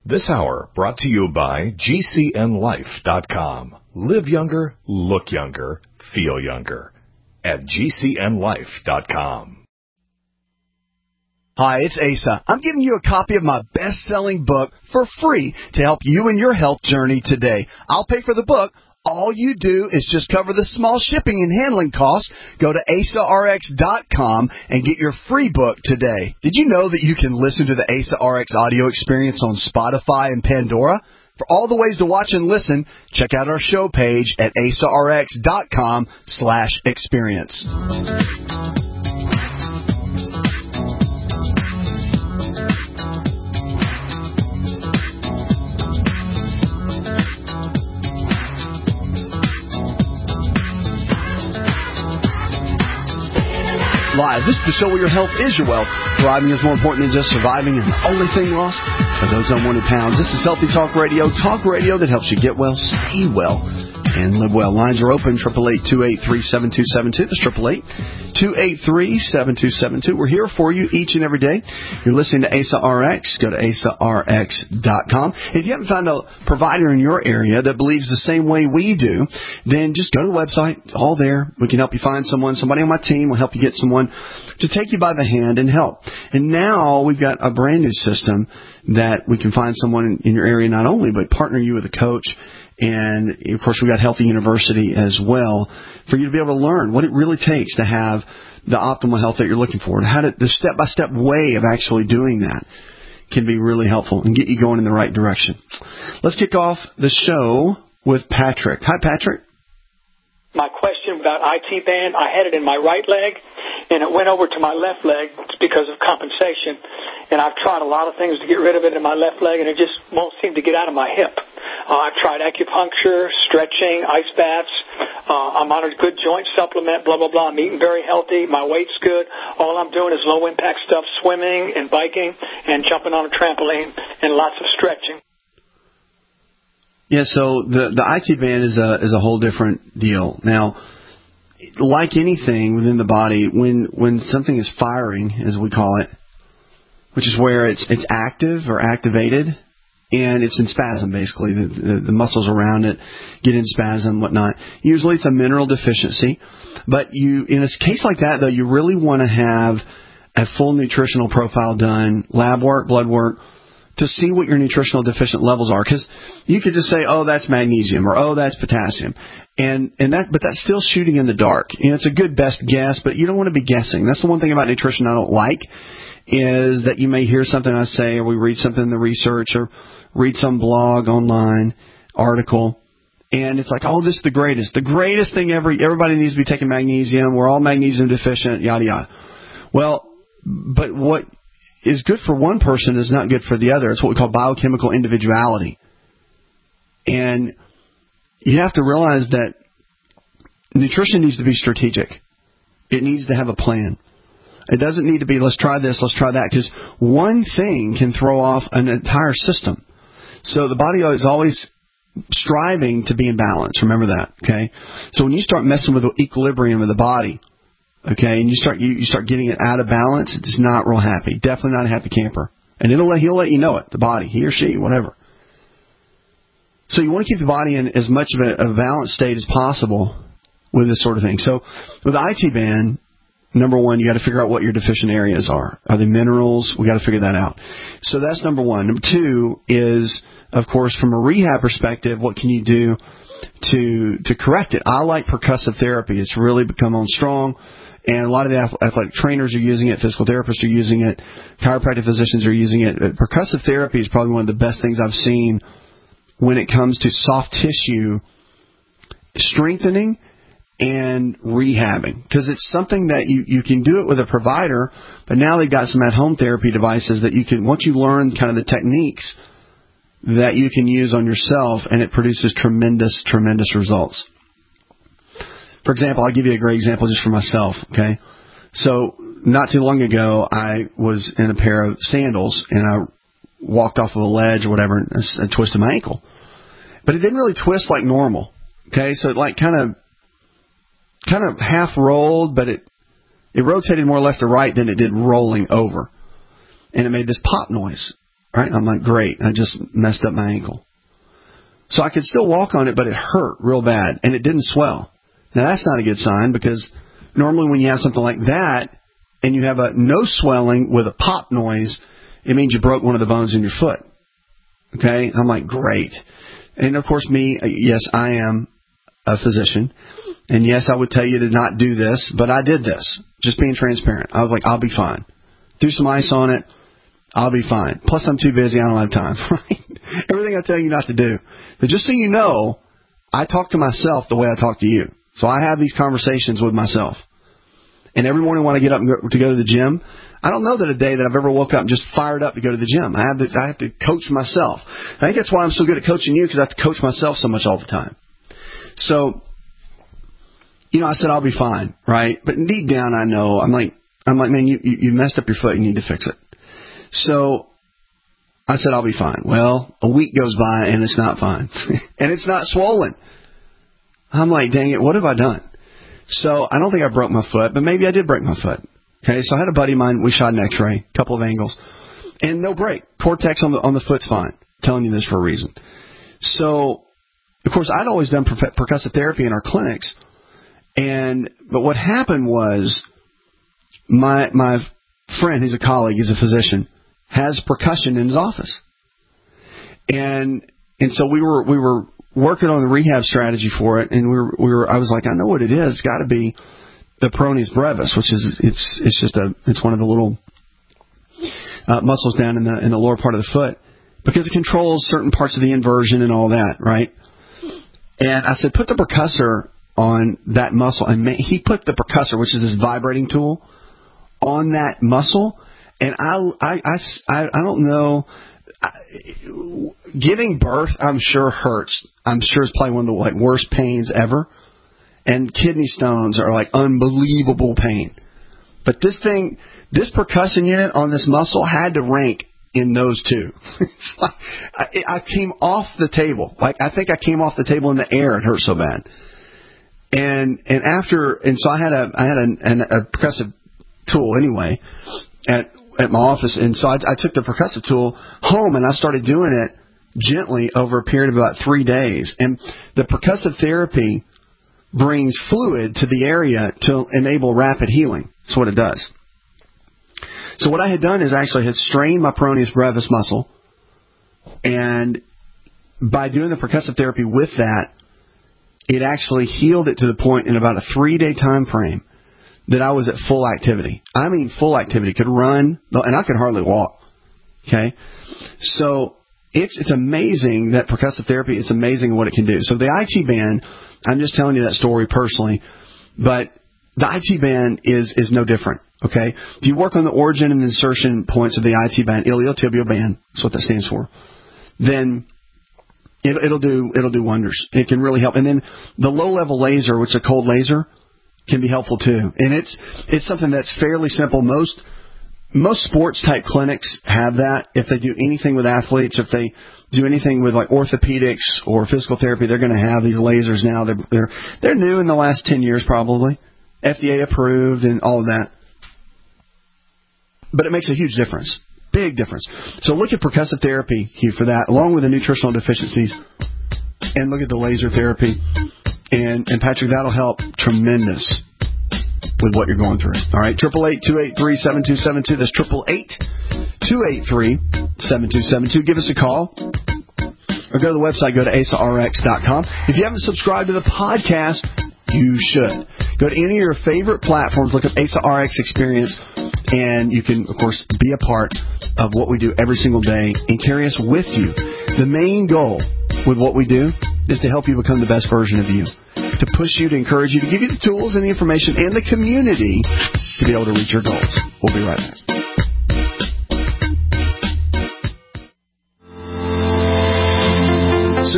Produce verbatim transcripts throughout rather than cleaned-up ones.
This hour brought to you by G C N life dot com. Live younger, look younger, feel younger at G C N life dot com. Hi, it's Asa. I'm giving you a copy of my best-selling book for free to help you in your health journey today. I'll pay for the book. All you do is just cover the small shipping and handling costs. Go to asa r x dot com and get your free book today. Did you know that you can listen to the Asa R X audio experience on Spotify and Pandora? For all the ways to watch and listen, check out our show page at asa r x dot com slash experience. Live. This is the show where your health is your wealth. Thriving is more important than just surviving, and the only thing lost are those unwanted pounds. This is Healthy Talk Radio. Talk radio that helps you get well, stay well, and live well. Lines are open, eight eight eight, two eight three, seven two seven two. That's eight eight eight, two eight three, seven two seven two. We're here for you each and every day. You're listening to Asa R X. Go to asa r x dot com. If you haven't found a provider in your area that believes the same way we do, then just go to the website. It's all there. We can help you find someone. Somebody on my team will help you get someone to take you by the hand and help. And now we've got a brand new system that we can find someone in your area not only, but partner you with a coach. And, of course, we've got Healthy University as well for you to be able to learn what it really takes to have the optimal health that you're looking for. And how to, the step-by-step way of actually doing that can be really helpful and get you going in the right direction. Let's kick off the show with Patrick. Hi, Patrick. My question about I T band, I had it in my right leg, and it went over to my left leg because of compensation. And I've tried a lot of things to get rid of it in my left leg, and it just won't seem to get out of my hip. Uh, I've tried acupuncture, stretching, ice baths. Uh, I'm on a good joint supplement, blah, blah, blah. I'm eating very healthy. My weight's good. All I'm doing is low-impact stuff, swimming and biking and jumping on a trampoline and lots of stretching. Yeah, so the the I T band is a is a whole different deal. Now, like anything within the body, when when something is firing, as we call it, which is where it's it's active or activated, and it's in spasm, basically. The, the, the muscles around it get in spasm, whatnot. Usually it's a mineral deficiency. But you, in a case like that, though, you really want to have a full nutritional profile done, lab work, blood work, to see what your nutritional deficient levels are. Because you could just say, oh, that's magnesium, or oh, that's potassium. And and that, but that's still shooting in the dark. You know, it's a good best guess, but you don't want to be guessing. That's the one thing about nutrition I don't like, is that you may hear something I say, or we read something in the research, or read some blog online, article, and it's like, oh, this is the greatest. The greatest thing ever. Everybody needs to be taking magnesium. We're all magnesium deficient, yada, yada. Well, but what is good for one person is not good for the other. It's what we call biochemical individuality. And you have to realize that nutrition needs to be strategic. It needs to have a plan. It doesn't need to be, let's try this, let's try that, because one thing can throw off an entire system. So the body is always striving to be in balance. Remember that, okay? So when you start messing with the equilibrium of the body, okay, and you start you, you start getting it out of balance, it's not real happy. Definitely not a happy camper. And it'll let, he'll let you know it, the body, he or she, whatever. So you want to keep the body in as much of a, a balanced state as possible with this sort of thing. So with the I T band, number one, you got to figure out what your deficient areas are. Are they minerals? We got to figure that out. So that's number one. Number two is, of course, from a rehab perspective, what can you do to to correct it? I like percussive therapy. It's really become on strong, and a lot of the athletic trainers are using it. Physical therapists are using it. Chiropractic physicians are using it. Percussive therapy is probably one of the best things I've seen when it comes to soft tissue strengthening and rehabbing, because it's something that you, you can do it with a provider, but now they've got some at-home therapy devices that you can, once you learn kind of the techniques, that you can use on yourself, and it produces tremendous, tremendous results. For example, I'll give you a great example just for myself, okay? So not too long ago, I was in a pair of sandals, and I walked off of a ledge or whatever, and I twisted my ankle. But it didn't really twist like normal, okay? So it like kind of kind of half rolled, but it it rotated more left to right than it did rolling over. And it made this pop noise. Right? I'm like, great. I just messed up my ankle. So I could still walk on it, but it hurt real bad, and it didn't swell. Now, that's not a good sign, because normally when you have something like that and you have a no swelling with a pop noise, it means you broke one of the bones in your foot. Okay? I'm like, great. And, of course, me, yes, I am a physician. And, yes, I would tell you to not do this, but I did this, just being transparent. I was like, I'll be fine. Threw some ice on it. I'll be fine. Plus, I'm too busy. I don't have time. Right? Everything I tell you not to do. But just so you know, I talk to myself the way I talk to you. So I have these conversations with myself. And every morning when I get up and go, to go to the gym, I don't know that a day that I've ever woke up and just fired up to go to the gym. I have to, I have to coach myself. I think that's why I'm so good at coaching you, because I have to coach myself so much all the time. So, you know, I said I'll be fine, right? But deep down, I know, I'm like, I'm like, man, you, you messed up your foot. You need to fix it. So I said, I'll be fine. Well, a week goes by and it's not fine. And it's not swollen. I'm like, dang it, what have I done? So I don't think I broke my foot, but maybe I did break my foot. Okay, so I had a buddy of mine. We shot an x-ray, a couple of angles, and no break. Cortex on the on the foot's fine. I'm telling you this for a reason. So, of course, I'd always done per- percussive therapy in our clinics. and But what happened was my my friend, he's a colleague, he's a physician, has percussion in his office. And and so we were we were working on the rehab strategy for it, and we were we were I was like, I know what it is. It's got to be the peroneus brevis, which is it's it's just a it's one of the little uh, muscles down in the in the lower part of the foot, because it controls certain parts of the inversion and all that, right? And I said, put the percussor on that muscle, and he put the percussor, which is this vibrating tool, on that muscle, and I I I, I don't know. I, giving birth, I'm sure hurts. I'm sure it's probably one of the like worst pains ever. And kidney stones are like unbelievable pain. But this thing, this percussion unit on this muscle had to rank in those two. It's like, I, I came off the table. Like I think I came off the table in the air. It hurt so bad. And and after and so I had a I had a, an, a percussive tool anyway at at my office, and so I, I took the percussive tool home and I started doing it gently over a period of about three days. And the percussive therapy brings fluid to the area to enable rapid healing. That's what it does. So what I had done is actually had strained my peroneus brevis muscle, and by doing the percussive therapy with that, it actually healed it to the point in about a three-day time frame that I was at full activity. I mean full activity. Could run, and I could hardly walk. Okay? So it's it's amazing that percussive therapy, it's amazing what it can do. So the I T band, I'm just telling you that story personally, but the I T band is, is no different. Okay? If you work on the origin and insertion points of the I T band, iliotibial band, that's what that stands for, then it, it'll do it'll do wonders. It can really help. And then the low-level laser, which is a cold laser, can be helpful too. And it's it's something that's fairly simple. Most most sports type clinics have that. If they do anything with athletes, if they do anything with like orthopedics or physical therapy, they're going to have these lasers now. They're they're they're new in the last ten years probably, F D A approved and all of that. But it makes a huge difference, big difference. So look at percussive therapy here for that, along with the nutritional deficiencies, and look at the laser therapy. And, and Patrick, that'll help tremendous with what you're going through. All right, eight eight eight, two eight three, seven two seven two. That's eight eight eight, two eight three, seven two seven two. Give us a call. Or go to the website, go to A S A R X dot com. If you haven't subscribed to the podcast, you should. Go to any of your favorite platforms, look up A S A R X Experience, and you can, of course, be a part of what we do every single day and carry us with you. The main goal with what we do is to help you become the best version of you, to push you, to encourage you, to give you the tools and the information and the community to be able to reach your goals. We'll be right back.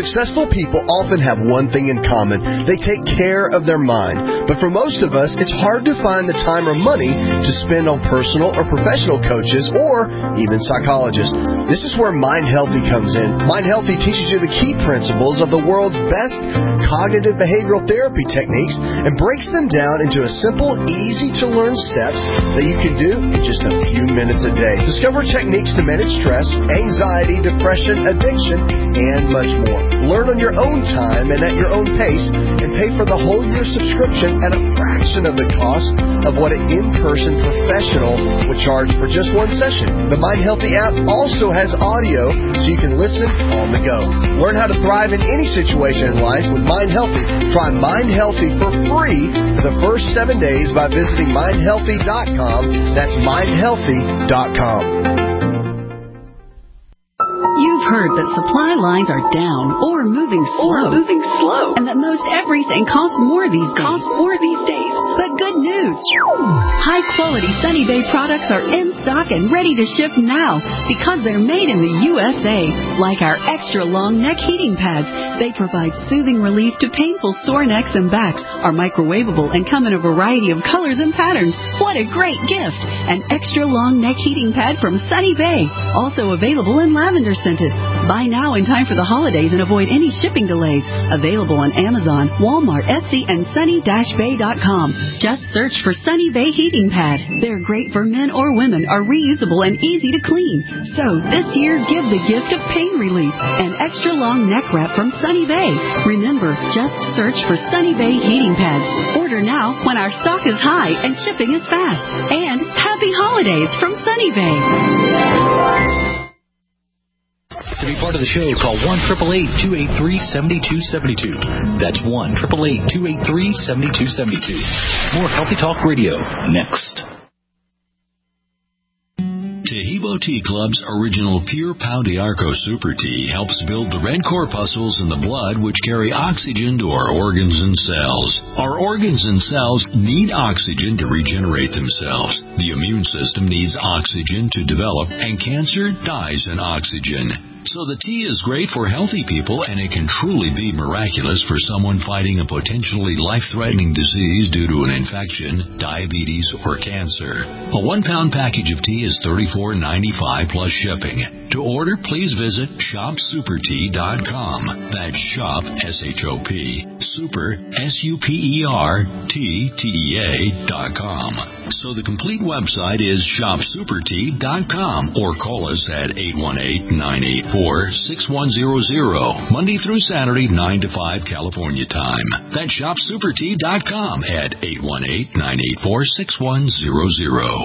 Successful people often have one thing in common. They take care of their mind. But for most of us, it's hard to find the time or money to spend on personal or professional coaches or even psychologists. This is where Mind Healthy comes in. Mind Healthy teaches you the key principles of the world's best cognitive behavioral therapy techniques and breaks them down into a simple, easy-to-learn steps that you can do in just a few minutes a day. Discover techniques to manage stress, anxiety, depression, addiction, and much more. Learn on your own time and at your own pace, and pay for the whole year subscription at a fraction of the cost of what an in-person professional would charge for just one session. The Mind Healthy app also has audio so you can listen on the go. Learn how to thrive in any situation in life with Mind Healthy. Try Mind Healthy for free for the first seven days by visiting mind healthy dot com. That's mind healthy dot com. You've heard that supply lines are down or moving slow. Or moving slow. And that most everything costs more these days. Costs more these days. But good news. High-quality Sunny Bay products are in stock and ready to ship now because they're made in the U S A. Like our extra-long neck heating pads. They provide soothing relief to painful sore necks and backs, are microwavable, and come in a variety of colors and patterns. What a great gift. An extra-long neck heating pad from Sunny Bay. Also available in lavender scented. Buy now in time for the holidays and avoid any shipping delays. Available on Amazon, Walmart, Etsy, and sunny dash bay dot com. Just search for Sunny Bay Heating Pad. They're great for men or women, are reusable and easy to clean. So this year, give the gift of pain relief. An extra long neck wrap from Sunny Bay. Remember, just search for Sunny Bay Heating Pads. Order now when our stock is high and shipping is fast. And happy holidays from Sunny Bay. To be part of the show, call one eight eight eight, two eight three, seven two seven two. That's one eight eight eight, two eight three, seven two seven two. More Healthy Talk Radio next. Tahibo Tea Club's original Pure Pau d'Arco Super Tea helps build the red corpuscles in the blood which carry oxygen to our organs and cells. Our organs and cells need oxygen to regenerate themselves. The immune system needs oxygen to develop, and cancer dies in oxygen. So the tea is great for healthy people, and it can truly be miraculous for someone fighting a potentially life-threatening disease due to an infection, diabetes, or cancer. A one-pound package of tea is thirty-four ninety-five plus shipping. To order, please visit shop super tea dot com. That's shop, S H O P, super, S U P E R, T, T E A dot com. So the complete website is shop super tea dot com, or call us at eight one eight, nine eight four, six one zero zero, Monday through Saturday, nine to five California time. That's shop super tea dot com at eight one eight, nine eight four, six one zero zero.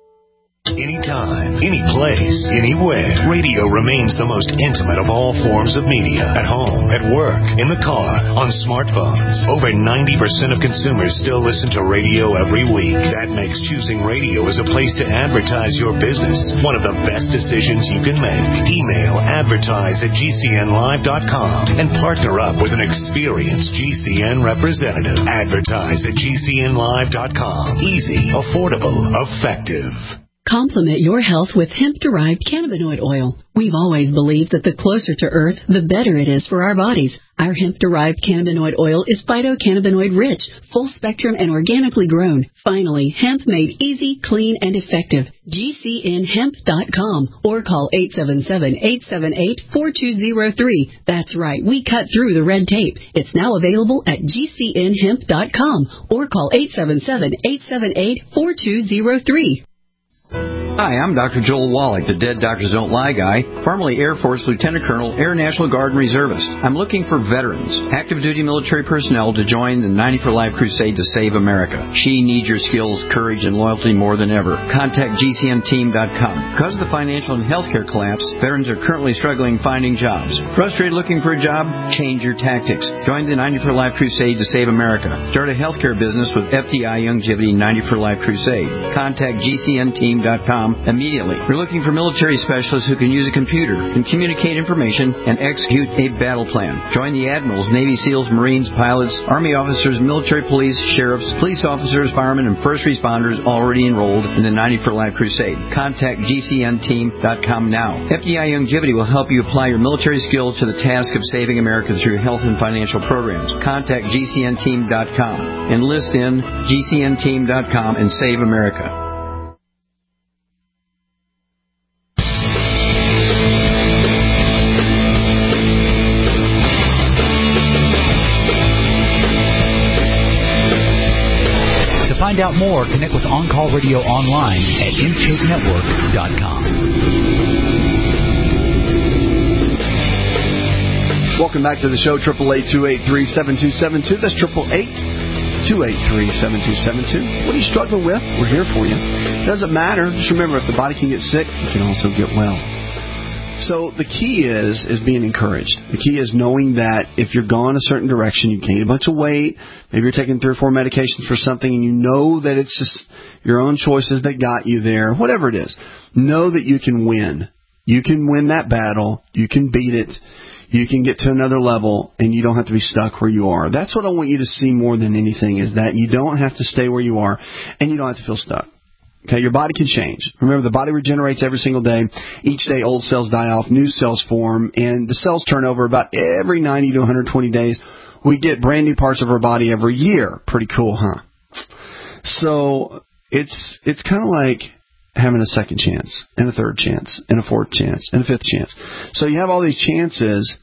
Anytime, any place, anywhere. Radio remains the most intimate of all forms of media. At home, at work, in the car, on smartphones. Over ninety percent of consumers still listen to radio every week. That makes choosing radio as a place to advertise your business one of the best decisions you can make. Email advertise at G C N live dot com and partner up with an experienced G C N representative. Advertise at G C N live dot com. Easy, affordable, effective. Complement your health with hemp-derived cannabinoid oil. We've always believed that the closer to Earth, the better it is for our bodies. Our hemp-derived cannabinoid oil is phytocannabinoid-rich, full-spectrum, and organically grown. Finally, hemp made easy, clean, and effective. G C N hemp dot com or call eight seven seven, eight seven eight, four two zero three. That's right, we cut through the red tape. It's now available at G C N hemp dot com or call eight seven seven, eight seven eight, four two zero three. Hi, I'm Doctor Joel Wallach, the Dead Doctors Don't Lie guy, formerly Air Force Lieutenant Colonel, Air National Guard and Reservist. I'm looking for veterans, active duty military personnel to join the ninety for Life crusade to save America. She needs your skills, courage, and loyalty more than ever. Contact G C N team dot com. Because of the financial and healthcare collapse, veterans are currently struggling finding jobs. Frustrated looking for a job? Change your tactics. Join the ninety for Life crusade to save America. Start a healthcare business with F D I Longevity ninety for Life crusade. Contact G C N team dot com com immediately. We're looking for military specialists who can use a computer, can communicate information, and execute a battle plan. Join the admirals, Navy SEALs, Marines, pilots, Army officers, military police, sheriffs, police officers, firemen, and first responders already enrolled in the ninety for Life Crusade. Contact G C N team dot com now. F D I Longevity will help you apply your military skills to the task of saving America through health and financial programs. Contact G C N team dot com. Enlist in G C N team dot com and save America. To find out more, connect with On Call Radio online at intake network dot com. Welcome back to the show, eight eight eight, two eight three, seven two seven two. That's eight eight eight, two eight three, seven two seven two. What are you struggling with? We're here for you. Doesn't matter. Just remember, if the body can get sick, it can also get well. So the key is is being encouraged. The key is knowing that if you're going a certain direction, you gain a bunch of weight, maybe you're taking three or four medications for something, and you know that it's just your own choices that got you there, whatever it is, know that you can win. You can win that battle. You can beat it. You can get to another level, and you don't have to be stuck where you are. That's what I want you to see more than anything, is that you don't have to stay where you are, and you don't have to feel stuck. Okay, your body can change. Remember, the body regenerates every single day. Each day, old cells die off, new cells form, and the cells turn over about every ninety to one hundred twenty days. We get brand new parts of our body every year. Pretty cool, huh? So it's it's kind of like having a second chance, and a third chance, and a fourth chance, and a fifth chance. So you have all these chances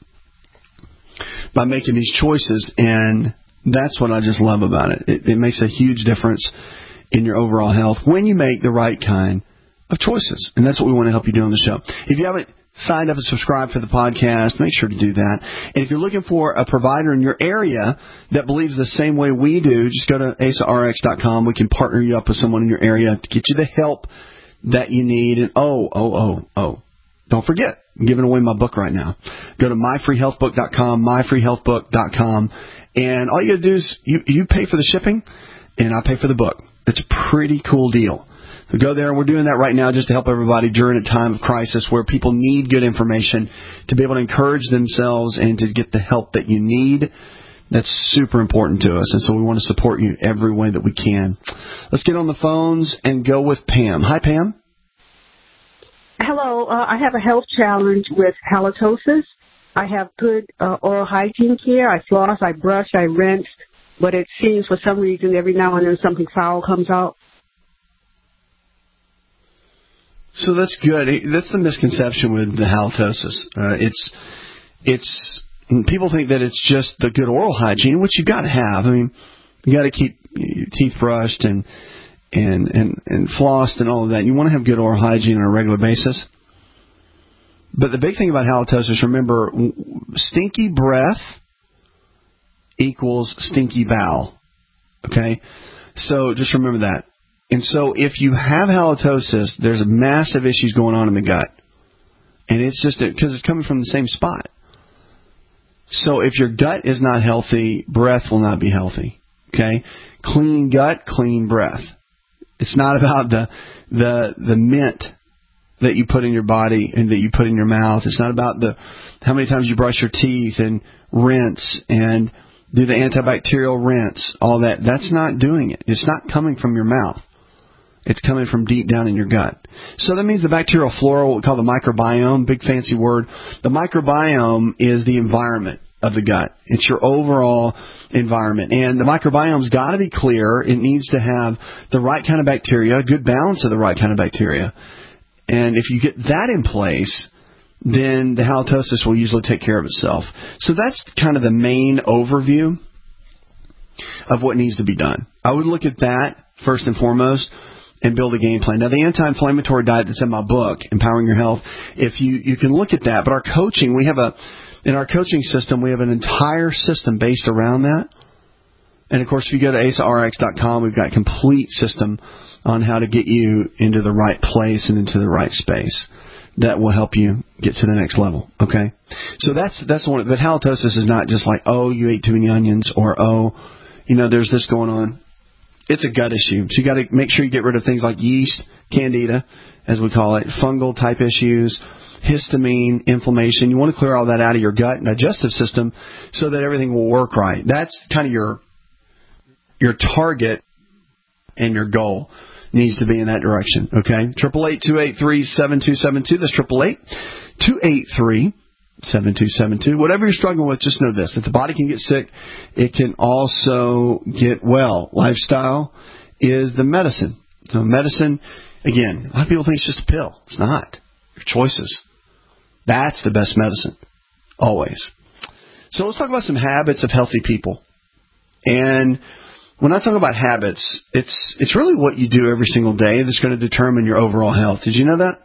by making these choices, and that's what I just love about it. It, it makes a huge difference in your overall health when you make the right kind of choices. And that's what we want to help you do on the show. If you haven't signed up and subscribed for the podcast, make sure to do that. And if you're looking for a provider in your area that believes the same way we do, just go to A S A R X dot com. We can partner you up with someone in your area to get you the help that you need. And oh, oh, oh, oh, don't forget, I'm giving away my book right now. Go to my free health book dot com, my free health book dot com, and all you got to do is you, you pay for the shipping, and I pay for the book. It's a pretty cool deal. So go there, and we're doing that right now just to help everybody during a time of crisis where people need good information to be able to encourage themselves and to get the help that you need. That's super important to us, and so we want to support you every way that we can. Let's get on the phones and go with Pam. Hi, Pam. Hello. Uh, I have a health challenge with halitosis. I have good uh, oral hygiene care. I floss, I brush, I rinse, but it seems for some reason every now and then something foul comes out. So that's good. That's the misconception with the halitosis. Uh, it's it's people think that it's just the good oral hygiene, which you got to have. I mean, you got to keep your teeth brushed and and and and flossed and all of that. You want to have good oral hygiene on a regular basis. But the big thing about halitosis, remember, stinky breath equals stinky bowel. Okay? So just remember that. And so if you have halitosis, there's massive issues going on in the gut. And it's just because it's coming from the same spot. So if your gut is not healthy, breath will not be healthy. Okay? Clean gut, clean breath. It's not about the the the mint that you put in your body and that you put in your mouth. It's not about the how many times you brush your teeth and rinse and do the antibacterial rinse, all that. That's not doing it. It's not coming from your mouth. It's coming from deep down in your gut. So that means the bacterial flora, what we call the microbiome, big fancy word. The microbiome is the environment of the gut. It's your overall environment. And the microbiome's got to be clear. It needs to have the right kind of bacteria, a good balance of the right kind of bacteria. And if you get that in place, then the halitosis will usually take care of itself. So that's kind of the main overview of what needs to be done. I would look at that first and foremost and build a game plan. Now, the anti-inflammatory diet that's in my book, Empowering Your Health, if you, you can look at that. But our coaching, we have a, in our coaching system, we have an entire system based around that. And, of course, if you go to A S A R X dot com, we've got a complete system on how to get you into the right place and into the right space that will help you get to the next level, okay? So that's that's the one. But halitosis is not just like, oh, you ate too many onions, or, oh, you know, there's this going on. it's a gut issue. So you got to make sure you get rid of things like yeast, candida, as we call it, fungal type issues, histamine, inflammation. You want to clear all that out of your gut and digestive system so that everything will work right. That's kind of your your target and your goal needs to be in that direction. Okay, triple eight two eight three seven two seven two. That's triple eight two eight three seven two seven two. Whatever you're struggling with, just know this: if the body can get sick, it can also get well. Lifestyle is the medicine. So medicine, again, a lot of people think it's just a pill. It's not. Your choices. That's the best medicine, always. So let's talk about some habits of healthy people. And when I talk about habits, it's it's really what you do every single day that's going to determine your overall health. Did you know that?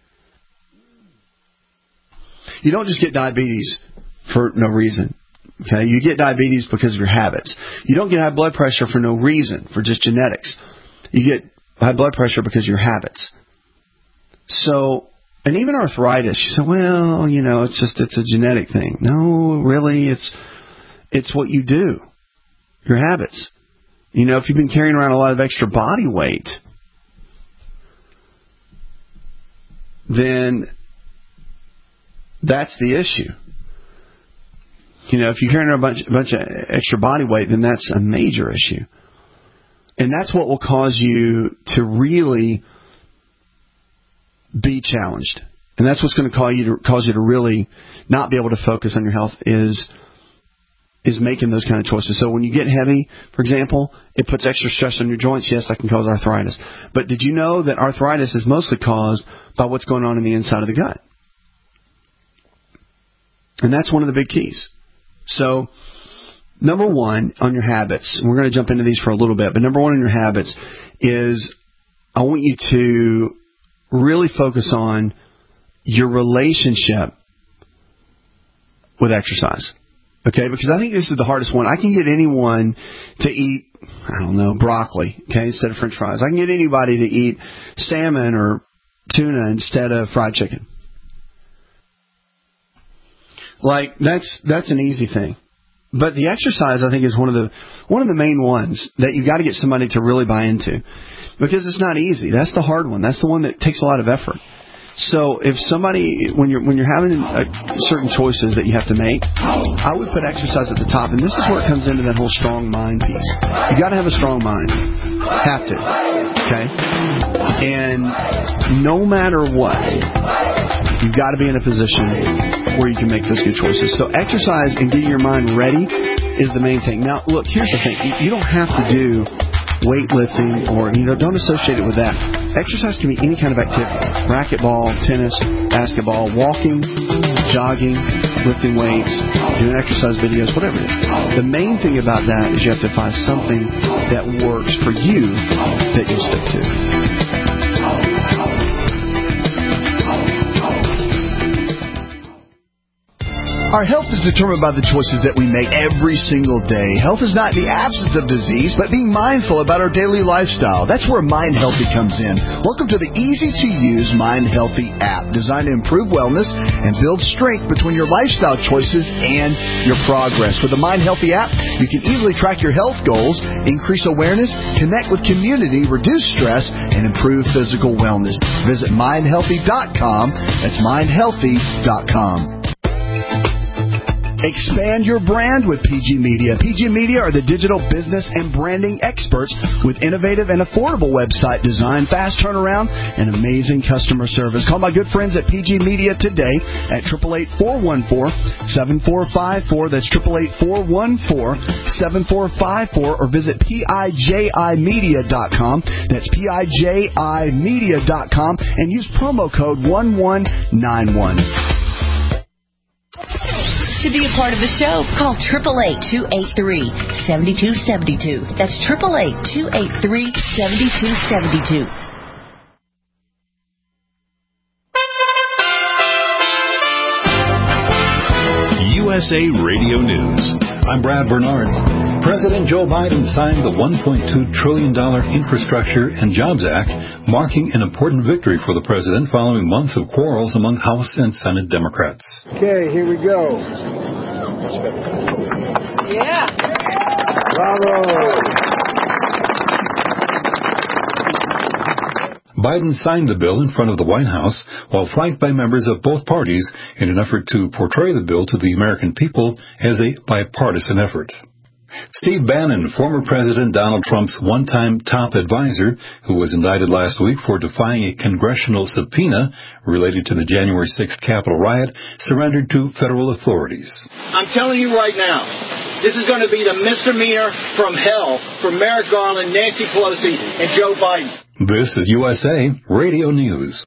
You don't just get diabetes for no reason. Okay, you get diabetes because of your habits. You don't get high blood pressure for no reason, for just genetics. You get high blood pressure because of your habits. So, and even arthritis, you say, well, you know, it's just, it's a genetic thing. No, really, it's, it's what you do. Your habits. You know, if you've been carrying around a lot of extra body weight, then that's the issue. You know, if you're carrying around a bunch, a bunch of extra body weight, then that's a major issue. And that's what will cause you to really be challenged. And that's what's going to cause you to cause you to really not be able to focus on your health is is making those kind of choices. So when you get heavy, for example, it puts extra stress on your joints. Yes, that can cause arthritis. But did you know that arthritis is mostly caused by what's going on in the inside of the gut? And that's one of the big keys. So number one on your habits, and we're going to jump into these for a little bit, but number one on your habits is I want you to really focus on your relationship with exercise. Okay, because I think this is the hardest one. I can get anyone to eat, I don't know, broccoli, okay, instead of French fries. I can get anybody to eat salmon or tuna instead of fried chicken. Like, that's that's an easy thing. But the exercise, I think, is one of the one of the main ones that you got to get somebody to really buy into. Because it's not easy. That's the hard one. That's the one that takes a lot of effort. So if somebody, when you're when you're having a, certain choices that you have to make, I would put exercise at the top. And this is where it comes into that whole strong mind piece. You got to have a strong mind. Have to. Okay? And no matter what, you've got to be in a position where you can make those good choices. So exercise and getting your mind ready is the main thing. Now, look, here's the thing. You, you don't have to do weightlifting or, you know, don't associate it with that. Exercise can be any kind of activity. Racquetball, tennis, basketball, walking, jogging, lifting weights, doing exercise videos, whatever it is. The main thing about that is you have to find something that works for you that you stick to. Our health is determined by the choices that we make every single day. Health is not the absence of disease, but being mindful about our daily lifestyle. That's where Mind Healthy comes in. Welcome to the easy-to-use Mind Healthy app, designed to improve wellness and build strength between your lifestyle choices and your progress. With the Mind Healthy app, you can easily track your health goals, increase awareness, connect with community, reduce stress, and improve physical wellness. Visit mind healthy dot com. That's mind healthy dot com. Expand your brand with P G Media. P G Media are the digital business and branding experts with innovative and affordable website design, fast turnaround, and amazing customer service. Call my good friends at P G Media today at eight eight eight, four one four, seven four five four. That's eight eight eight, four one four, seven four five four, or visit P I J I media dot com. That's P I J I media dot com and use promo code one one nine one. To be a part of the show, call eight eight eight, two eight three, seven two seven two. That's eight eight eight, two eight three, seven two seven two. U S A Radio News. I'm Brad Bernards. President Joe Biden signed the one point two trillion dollars Infrastructure and Jobs Act, marking an important victory for the president following months of quarrels among House and Senate Democrats. Okay, here we go. Yeah. Bravo. Biden signed the bill in front of the White House while flanked by members of both parties in an effort to portray the bill to the American people as a bipartisan effort. Steve Bannon, former President Donald Trump's one-time top advisor, who was indicted last week for defying a congressional subpoena related to the January sixth Capitol riot, surrendered to federal authorities. I'm telling you right now, this is going to be the misdemeanor from hell for Merrick Garland, Nancy Pelosi, and Joe Biden. This is U S A Radio News.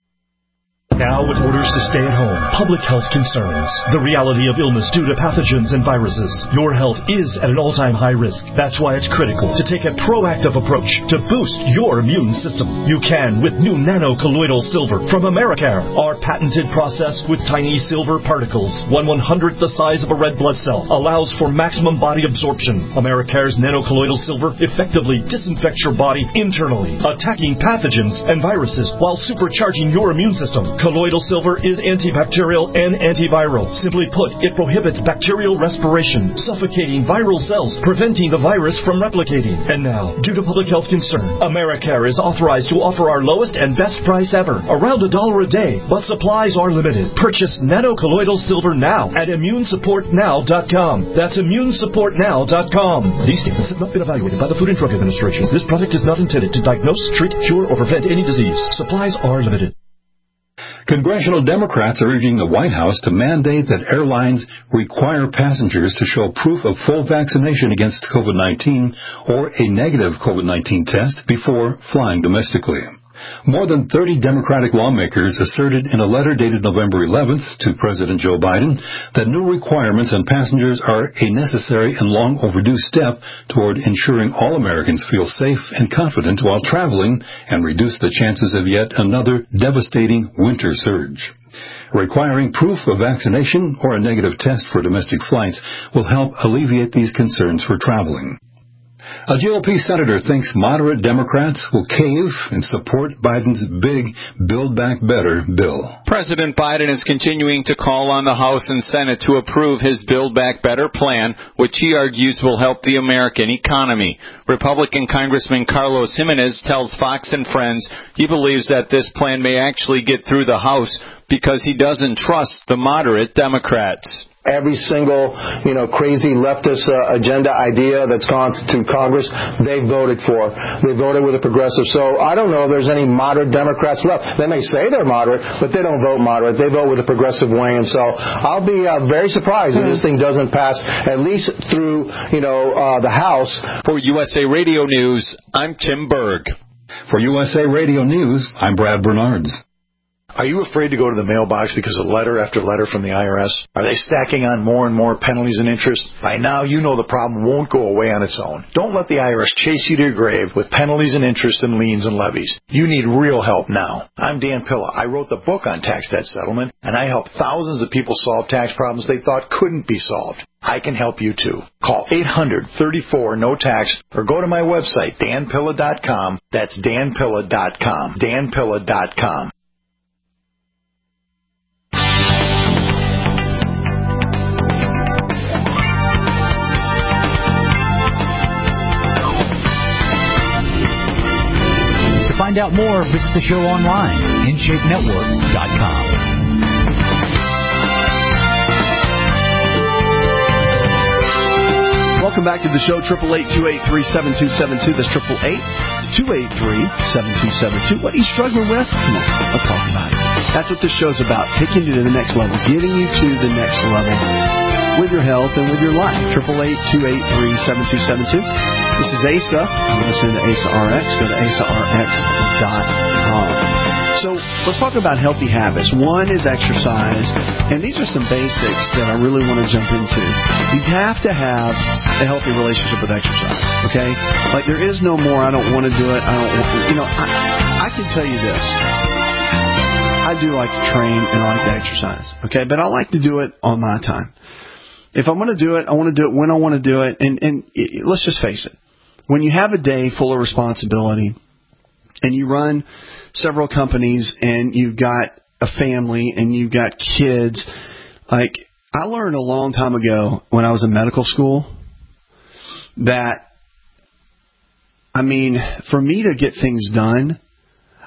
Now with orders to stay at home, public health concerns, the reality of illness due to pathogens and viruses. Your health is at an all-time high risk. That's why it's critical to take a proactive approach to boost your immune system. You can with new nano-colloidal silver from Americare. Our patented process with tiny silver particles, one one-hundredth the size of a red blood cell, allows for maximum body absorption. Americare's nano-colloidal silver effectively disinfects your body internally, attacking pathogens and viruses while supercharging your immune system. Colloidal silver is antibacterial and antiviral. Simply put, it prohibits bacterial respiration, suffocating viral cells, preventing the virus from replicating. And now, due to public health concern, Americare is authorized to offer our lowest and best price ever, around a dollar a day, but supplies are limited. Purchase nano-colloidal silver now at immune support now dot com. That's immune support now dot com. These statements have not been evaluated by the Food and Drug Administration. This product is not intended to diagnose, treat, cure, or prevent any disease. Supplies are limited. Congressional Democrats are urging the White House to mandate that airlines require passengers to show proof of full vaccination against COVID nineteen or a negative COVID nineteen test before flying domestically. More than thirty Democratic lawmakers asserted in a letter dated November eleventh to President Joe Biden that new requirements on passengers are a necessary and long overdue step toward ensuring all Americans feel safe and confident while traveling and reduce the chances of yet another devastating winter surge. Requiring proof of vaccination or a negative test for domestic flights will help alleviate these concerns for traveling. A G O P senator thinks moderate Democrats will cave and support Biden's big Build Back Better bill. President Biden is continuing to call on the House and Senate to approve his Build Back Better plan, which he argues will help the American economy. Republican Congressman Carlos Jimenez tells Fox and Friends he believes that this plan may actually get through the House because he doesn't trust the moderate Democrats. Every single, you know, crazy leftist uh, agenda idea that's gone to Congress, they voted for. They voted with a progressive. So I don't know if there's any moderate Democrats left. They may say they're moderate, but they don't vote moderate. They vote with a progressive wing. And so I'll be uh, very surprised if this thing doesn't pass, at least through, you know, uh, the House. For U S A Radio News, I'm Tim Berg. For U S A Radio News, I'm Brad Bernards. Are you afraid to go to the mailbox because of letter after letter from the I R S? Are they stacking on more and more penalties and interest? By now, you know the problem won't go away on its own. Don't let the I R S chase you to your grave with penalties and interest and liens and levies. You need real help now. I'm Dan Pilla. I wrote the book on tax debt settlement, and I help thousands of people solve tax problems they thought couldn't be solved. I can help you too. Call eight hundred, thirty-four, no tax or go to my website, dan pilla dot com. That's dan pilla dot com. dan pilla dot com. To find out more, visit the show online, in shape network dot com. Welcome back to the show, eight eight eight, two eight three, seven two seven two. That's eight eight eight, two eight three, seven two seven two. What are you struggling with? Come on, let's talk about it. That's what this show's about, taking you to the next level, getting you to the next level with your health and with your life. eight eight eight, two eight three, seven two seven two. This is Asa. You're listening to Asa R X. Go to asa r x dot com. So let's talk about healthy habits. One is exercise, and these are some basics that I really want to jump into. You have to have a healthy relationship with exercise, okay? Like there is no more, I don't want to do it, I don't want to, you know, I, I can tell you this. I do like to train and I like to exercise, okay? But I like to do it on my time. If I'm going to do it, I want to do it when I want to do it, and, and it, let's just face it. When you have a day full of responsibility and you run several companies and you've got a family and you've got kids, like I learned a long time ago when I was in medical school that, I mean, for me to get things done,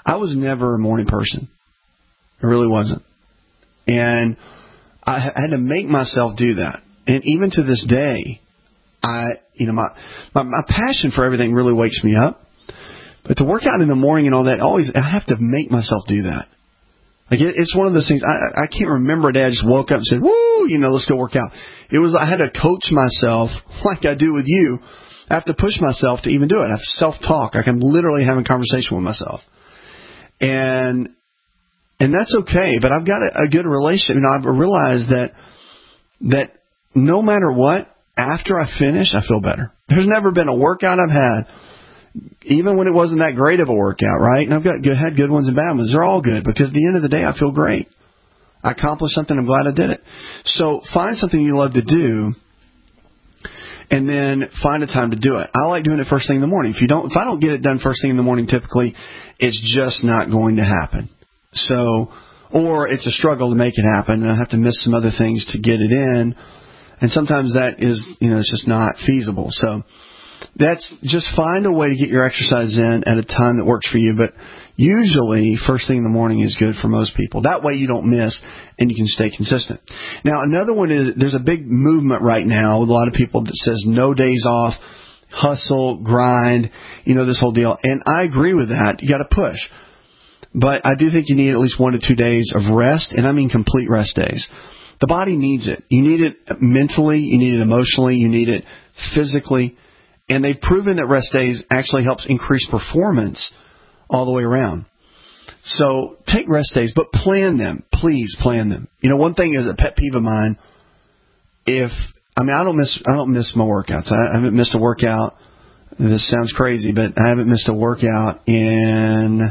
I was never a morning person. I really wasn't. And I had to make myself do that. And even to this day, I, you know, my, my, my passion for everything really wakes me up. But to work out in the morning and all that, always, I have to make myself do that. Like, it, it's one of those things, I, I can't remember a day I just woke up and said, woo, you know, let's go work out. It was, I had to coach myself like I do with you. I have to push myself to even do it. I have self-talk. Like, I'm literally having a conversation with myself. And, and that's okay, but I've got a, a good relationship. You know, I've realized that, that no matter what, after I finish, I feel better. There's never been a workout I've had, even when it wasn't that great of a workout, right? And I've got good, had good ones and bad ones. They're all good because at the end of the day, I feel great. I accomplished something. I'm glad I did it. So find something you love to do, and then find a time to do it. I like doing it first thing in the morning. If you don't, if I don't get it done first thing in the morning, typically, it's just not going to happen. So, or it's a struggle to make it happen, and I have to miss some other things to get it in. And sometimes that is, you know, it's just not feasible. So that's just find a way to get your exercise in at a time that works for you. But usually first thing in the morning is good for most people. That way you don't miss and you can stay consistent. Now, another one is there's a big movement right now with a lot of people that says no days off, hustle, grind, you know, this whole deal. And I agree with that. You got to push. But I do think you need at least one to two days of rest, and I mean complete rest days. The body needs it. You need it mentally, you need it emotionally, you need it physically. And they've proven that rest days actually helps increase performance all the way around. So take rest days, but plan them. Please plan them. You know, one thing is a pet peeve of mine. If, I mean, I don't miss, I don't miss my workouts. I haven't missed a workout. This sounds crazy, but I haven't missed a workout in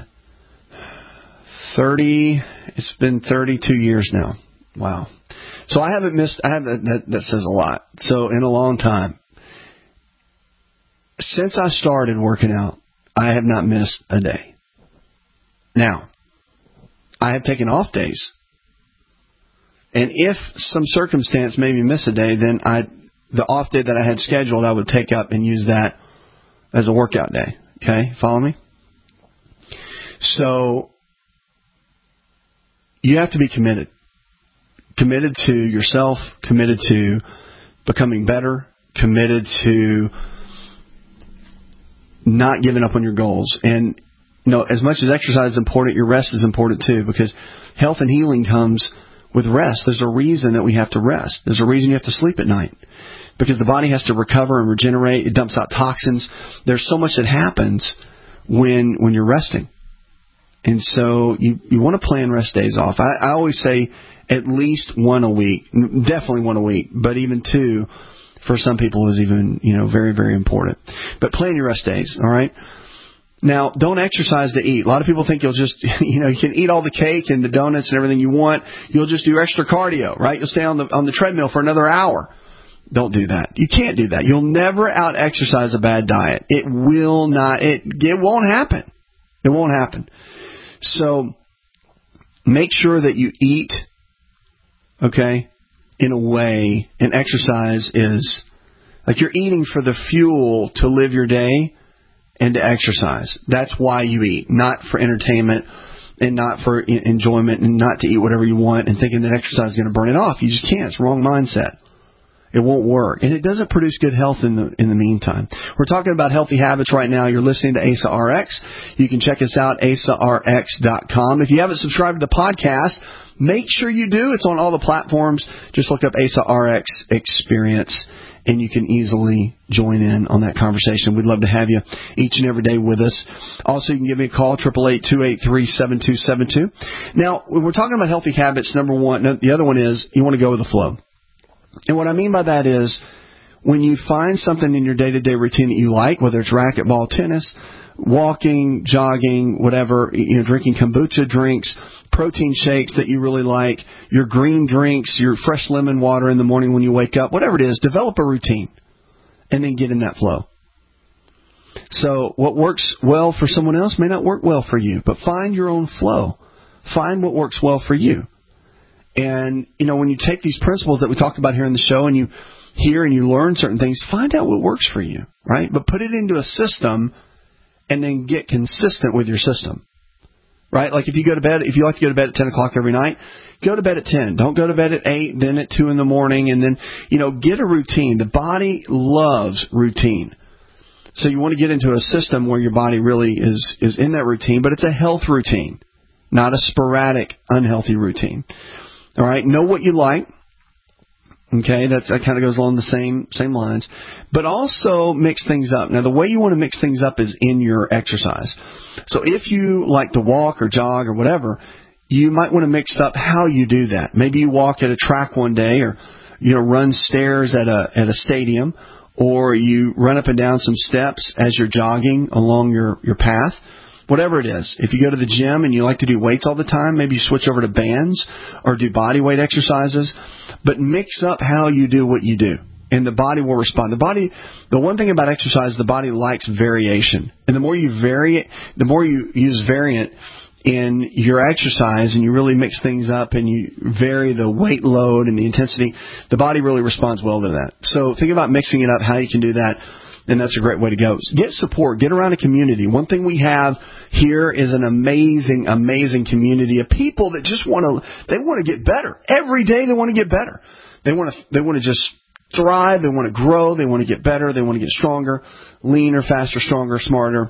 thirty, it's been thirty-two years now. Wow. So I haven't missed, I haven't, that, that says a lot. So in a long time. Since I started working out, I have not missed a day. Now, I have taken off days. And if some circumstance made me miss a day, then I, the off day that I had scheduled, I would take up and use that as a workout day. Okay? Follow me? So, you have to be committed. Committed to yourself, committed to becoming better, committed to not giving up on your goals. And, you know, as much as exercise is important, your rest is important too, because health and healing comes with rest. There's a reason that we have to rest. There's a reason you have to sleep at night, because the body has to recover and regenerate. It dumps out toxins. There's so much that happens when when you're resting. And so you, you want to plan rest days off. I, I always say at least one a week, definitely one a week, but even two for some people is even, you know, very, very important. But plan your rest days, all right? Now, don't exercise to eat. A lot of people think you'll just, you know, you can eat all the cake and the donuts and everything you want. You'll just do extra cardio, right? You'll stay on the on the treadmill for another hour. Don't do that. You can't do that. You'll never out-exercise a bad diet. It will not. It it won't happen. It won't happen. So make sure that you eat, okay, in a way, and exercise is like you're eating for the fuel to live your day and to exercise. That's why you eat, not for entertainment and not for enjoyment and not to eat whatever you want and thinking that exercise is going to burn it off. You just can't. It's the wrong mindset. It won't work. And it doesn't produce good health in the in the meantime. We're talking about healthy habits right now. You're listening to A S A R X. You can check us out, A S A R X dot com. If you haven't subscribed to the podcast, make sure you do. It's on all the platforms. Just look up A S A R X Experience, and you can easily join in on that conversation. We'd love to have you each and every day with us. Also, you can give me a call, eight eight eight, two eight three, seven two seven two. Now, when we're talking about healthy habits, number one, the other one is you want to go with the flow. And what I mean by that is when you find something in your day-to-day routine that you like, whether it's racquetball, tennis, walking, jogging, whatever, you know, drinking kombucha drinks, protein shakes that you really like, your green drinks, your fresh lemon water in the morning when you wake up, whatever it is, develop a routine and then get in that flow. So what works well for someone else may not work well for you, but find your own flow. Find what works well for you. And, you know, when you take these principles that we talked about here in the show and you hear and you learn certain things, find out what works for you, right? But put it into a system and then get consistent with your system. right? Like if you go to bed, if you like to go to bed at ten o'clock every night, go to bed at ten. Don't go to bed at eight, then at two in the morning, and then, you know, get a routine. The body loves routine. So you want to get into a system where your body really is, is in that routine, but it's a health routine, not a sporadic, unhealthy routine. All right, know what you like. Okay, that's, that kind of goes along the same same lines. But also mix things up. Now, the way you want to mix things up is in your exercise. So if you like to walk or jog or whatever, you might want to mix up how you do that. Maybe you walk at a track one day, or you know, run stairs at a at a stadium, or you run up and down some steps as you're jogging along your, your path. Whatever it is. If you go to the gym and you like to do weights all the time, maybe you switch over to bands or do body weight exercises. But mix up how you do what you do, and the body will respond. The body, the one thing about exercise, the body likes variation. And the more you vary it, the more you use variant in your exercise and you really mix things up and you vary the weight load and the intensity, the body really responds well to that. So think about mixing it up, how you can do that. And that's a great way to go. Get support. Get around a community. One thing we have here is an amazing, amazing community of people that just want to, they want to get better. Every day they want to get better. They want to, they want to just thrive. They want to grow. They want to get better. They want to get stronger, leaner, faster, stronger, smarter,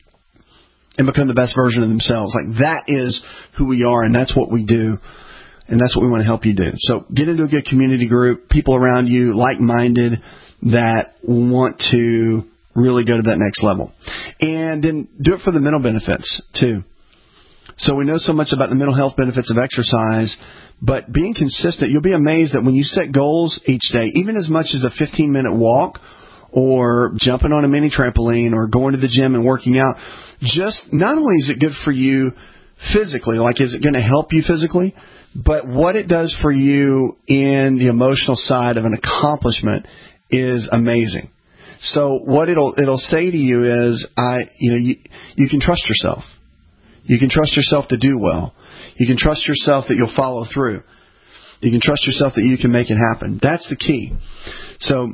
and become the best version of themselves. Like, that is who we are, and that's what we do. And that's what we want to help you do. So get into a good community group, people around you, like-minded, that want to really go to that next level. And then do it for the mental benefits, too. So we know so much about the mental health benefits of exercise, but being consistent, you'll be amazed that when you set goals each day, even as much as a fifteen-minute walk or jumping on a mini trampoline or going to the gym and working out, just not only is it good for you physically, like is it going to help you physically, but what it does for you in the emotional side of an accomplishment is amazing. So what it'll it'll say to you is, I you know you you can trust yourself. You can trust yourself to do well. You can trust yourself that you'll follow through. You can trust yourself that you can make it happen. That's the key. So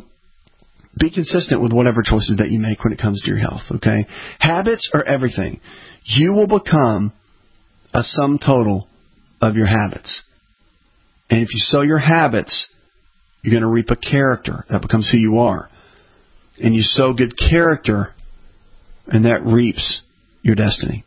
be consistent with whatever choices that you make when it comes to your health. Okay, habits are everything. You will become a sum total of your habits, and if you sow your habits, you're going to reap a character. That becomes who you are. And you sow good character, and that reaps your destiny.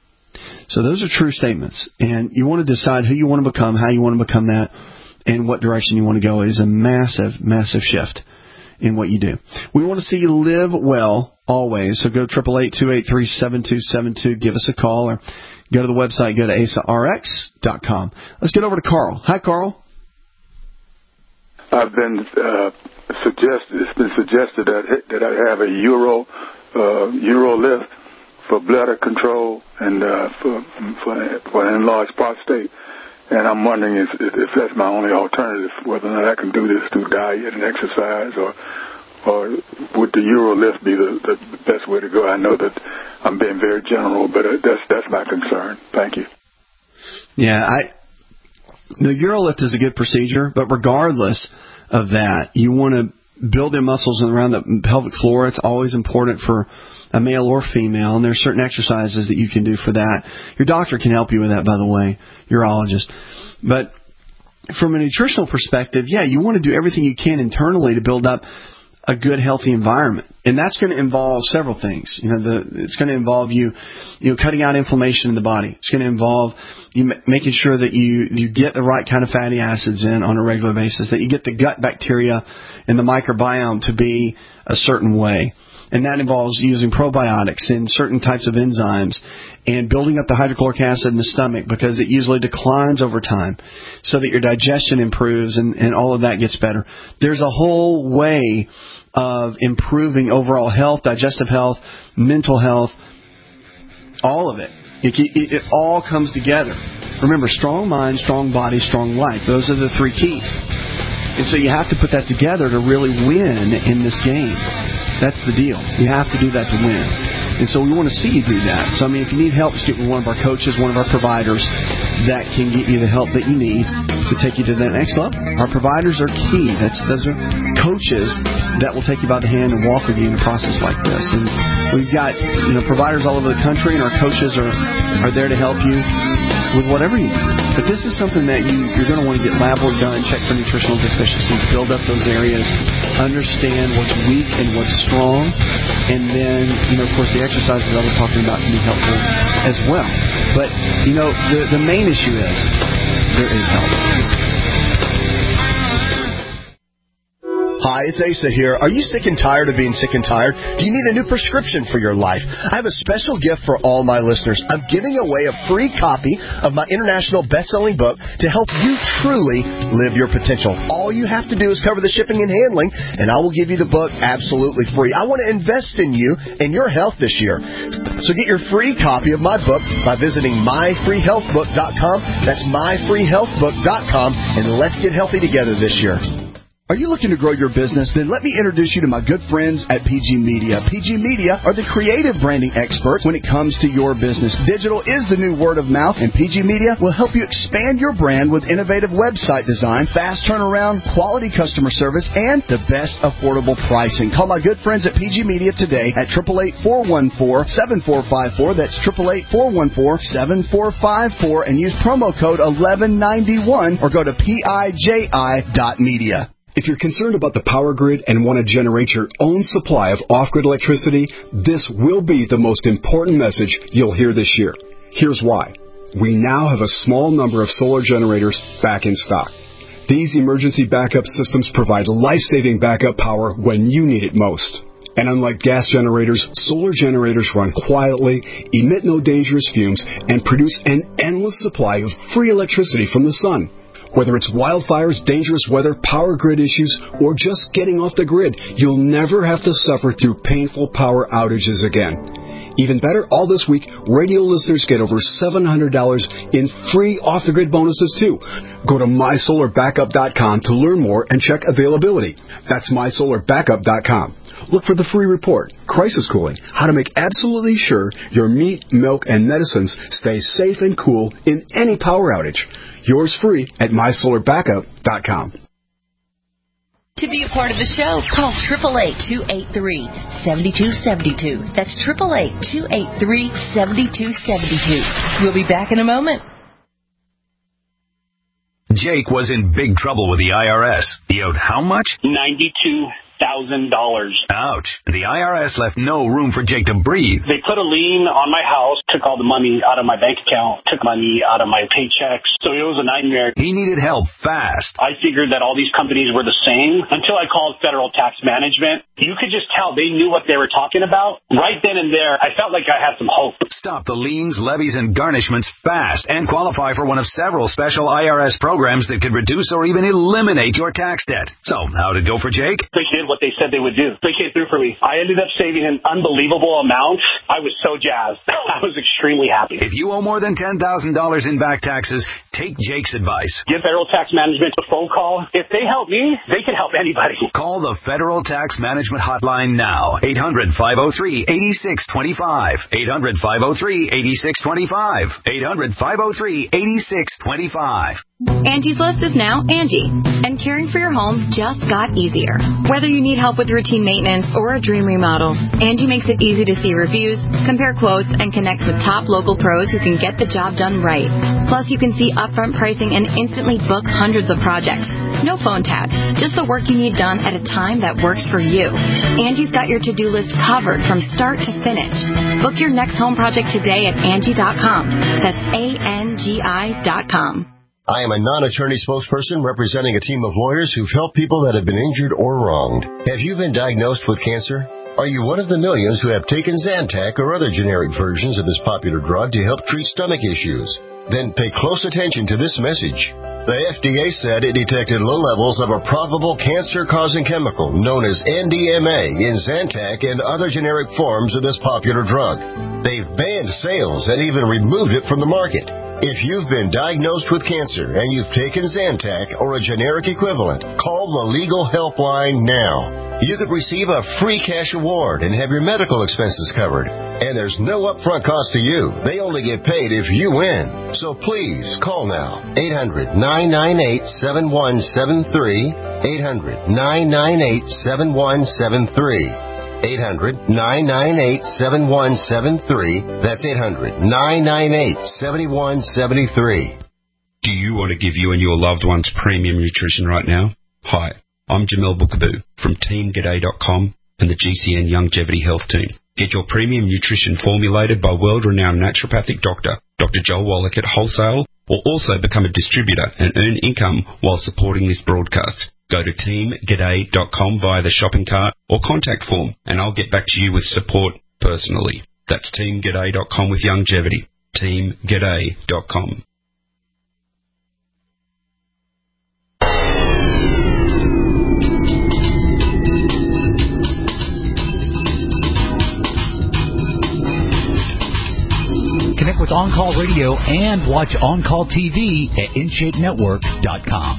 So those are true statements. And you want to decide who you want to become, how you want to become that, and what direction you want to go. It is a massive, massive shift in what you do. We want to see you live well always. So go triple eight, two eight three, seven two seven two. Give us a call, or go to the website, go to A S A R X dot com. Let's get over to Carl. Hi, Carl. I've been uh, suggested. It's been suggested that that I have a Euro uh, Euro lift for bladder control and uh, for for, for an enlarged prostate, and I'm wondering if, if that's my only alternative, whether or not I can do this through diet and exercise, or or would the Euro lift be the, the best way to go? I know that I'm being very general, but that's that's my concern. Thank you. Yeah, I. The UroLift is a good procedure, but regardless of that, you want to build the muscles around the pelvic floor. It's always important for a male or female, and there are certain exercises that you can do for that. Your doctor can help you with that, by the way, urologist. But from a nutritional perspective, yeah, you want to do everything you can internally to build up a good, healthy environment. And that's going to involve several things. You know, the, it's going to involve you, you know, cutting out inflammation in the body. It's going to involve you m- making sure that you, you get the right kind of fatty acids in on a regular basis, that you get the gut bacteria and the microbiome to be a certain way. And that involves using probiotics and certain types of enzymes and building up the hydrochloric acid in the stomach, because it usually declines over time, so that your digestion improves and, and all of that gets better. There's a whole way of improving overall health, digestive health, mental health, all of it. It, it. it all comes together. Remember, strong mind, strong body, strong life. Those are the three keys. And so you have to put that together to really win in this game. That's the deal. You have to do that to win. And so we want to see you do that. So, I mean, if you need help, just get with one of our coaches, one of our providers, that can get you the help that you need to take you to that next level. Our providers are key. That's those are coaches that will take you by the hand and walk with you in a process like this. And we've got you know providers all over the country, and our coaches are are there to help you with whatever you need. But this is something that you, you're going to want to get lab work done, check for nutritional deficiencies, build up those areas, understand what's weak and what's strong, and then, you know, of course, the exercises I was talking about can be helpful as well. But, you know, the, the main issue is there is help. Hi, it's Asa here. Are you sick and tired of being sick and tired? Do you need a new prescription for your life? I have a special gift for all my listeners. I'm giving away a free copy of my international best-selling book to help you truly live your potential. All you have to do is cover the shipping and handling, and I will give you the book absolutely free. I want to invest in you and your health this year. So get your free copy of my book by visiting my free health book dot com. That's my free health book dot com, and let's get healthy together this year. Are you looking to grow your business? Then let me introduce you to my good friends at P G Media. P G Media are the creative branding experts when it comes to your business. Digital is the new word of mouth, and P G Media will help you expand your brand with innovative website design, fast turnaround, quality customer service, and the best affordable pricing. Call my good friends at P G Media today at eight eight eight, four one four, seven four five four. That's eight eight eight, four one four, seven four five four, and use promo code eleven ninety-one or go to P I J I dot media. If you're concerned about the power grid and want to generate your own supply of off-grid electricity, this will be the most important message you'll hear this year. Here's why. We now have a small number of solar generators back in stock. These emergency backup systems provide life-saving backup power when you need it most. And unlike gas generators, solar generators run quietly, emit no dangerous fumes, and produce an endless supply of free electricity from the sun. Whether it's wildfires, dangerous weather, power grid issues, or just getting off the grid, you'll never have to suffer through painful power outages again. Even better, all this week, radio listeners get over seven hundred dollars in free off-the-grid bonuses, too. Go to my solar backup dot com to learn more and check availability. That's my solar backup dot com. Look for the free report, Crisis Cooling, how to make absolutely sure your meat, milk, and medicines stay safe and cool in any power outage. Yours free at my solar backup dot com. To be a part of the show, call eight eight eight, two eight three, seven two seven two. That's eight eight eight, two eight three, seven two seven two. We'll be back in a moment. Jake was in big trouble with the I R S. He owed how much? ninety-two thousand dollars. Ouch. The I R S left no room for Jake to breathe. They put a lien on my house, took all the money out of my bank account, took money out of my paychecks. So it was a nightmare. He needed help fast. I figured that all these companies were the same until I called Federal Tax Management. You could just tell they knew what they were talking about. Right then and there, I felt like I had some hope. Stop the liens, levies, and garnishments fast and qualify for one of several special I R S programs that could reduce or even eliminate your tax debt. So, how'd it go for Jake? They did what they said they would do. They came through for me. I ended up saving an unbelievable amount. I was so jazzed. I was extremely happy. If you owe more than ten thousand dollars in back taxes, take Jake's advice. Give Federal Tax Management a phone call. If they help me, they can help anybody. Call the Federal Tax Management Hotline now. eight hundred, five oh three, eight six two five. eight hundred, five oh three, eight six two five. eight hundred, five oh three, eight six two five. Angie's List is now Angie, and caring for your home just got easier. Whether you need help with routine maintenance or a dream remodel, Angie makes it easy to see reviews, compare quotes, and connect with top local pros who can get the job done right. Plus, you can see upfront pricing and instantly book hundreds of projects. No phone tag, just the work you need done at a time that works for you. Angie's got your to-do list covered from start to finish. Book your next home project today at Angie dot com. That's A N G I dot com. I am a non-attorney spokesperson representing a team of lawyers who've helped people that have been injured or wronged. Have you been diagnosed with cancer? Are you one of the millions who have taken Zantac or other generic versions of this popular drug to help treat stomach issues? Then pay close attention to this message. The F D A said it detected low levels of a probable cancer-causing chemical known as N D M A in Zantac and other generic forms of this popular drug. They've banned sales and even removed it from the market. If you've been diagnosed with cancer and you've taken Zantac or a generic equivalent, call the legal helpline now. You could receive a free cash award and have your medical expenses covered. And there's no upfront cost to you. They only get paid if you win. So please call now. eight hundred, nine nine eight, seven one seven three. eight hundred, nine nine eight, seven one seven three. eight hundred, nine nine eight, seven one seven three. That's eight hundred, nine nine eight, seven one seven three. Do you want to give you and your loved ones premium nutrition right now? Hi. I'm Jamel Bookaboo from Team G'day dot com and the G C N Longevity Health Team. Get your premium nutrition formulated by world-renowned naturopathic doctor, Doctor Joel Wallach at wholesale, or also become a distributor and earn income while supporting this broadcast. Go to Team G'day dot com via the shopping cart or contact form, and I'll get back to you with support personally. That's Team G'day dot com with longevity. Team G'day dot com. Connect with On Call Radio and watch On Call T V at in shape network dot com.